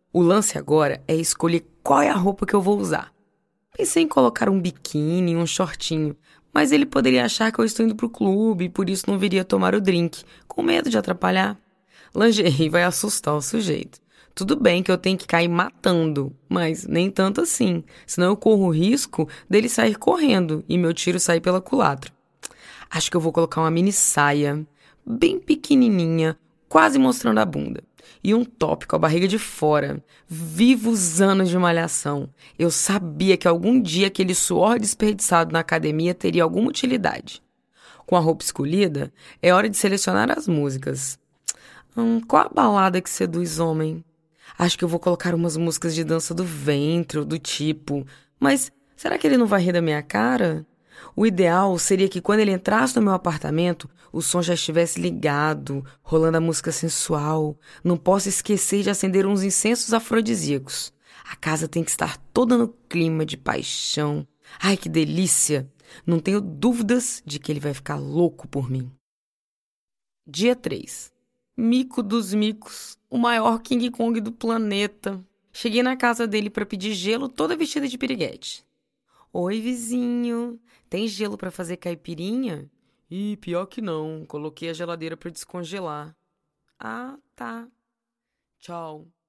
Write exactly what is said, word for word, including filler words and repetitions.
O lance agora é escolher qual é a roupa que eu vou usar. Pensei em colocar um biquíni, um shortinho, mas ele poderia achar que eu estou indo pro clube e por isso não viria tomar o drink, com medo de atrapalhar. Lingerie vai assustar o sujeito. Tudo bem que eu tenho que cair matando, mas nem tanto assim, senão eu corro o risco dele sair correndo e meu tiro sair pela culatra. Acho que eu vou colocar uma mini saia, bem pequenininha, quase mostrando a bunda. E um top com a barriga de fora. Vivos anos de malhação. Eu sabia que algum dia aquele suor desperdiçado na academia teria alguma utilidade. Com a roupa escolhida, é hora de selecionar as músicas. Hum, qual a balada que seduz homem? Acho que eu vou colocar umas músicas de dança do ventre ou do tipo. Mas será que ele não vai rir da minha cara? O ideal seria que quando ele entrasse no meu apartamento, o som já estivesse ligado, rolando a música sensual. Não posso esquecer de acender uns incensos afrodisíacos. A casa tem que estar toda no clima de paixão. Ai, que delícia! Não tenho dúvidas de que ele vai ficar louco por mim. Dia três. Mico dos micos, o maior King Kong do planeta. Cheguei na casa dele para pedir gelo toda vestida de piriguete. Oi, vizinho. Tem gelo para fazer caipirinha? Ih, pior que não. Coloquei a geladeira para descongelar. Ah, tá. Tchau.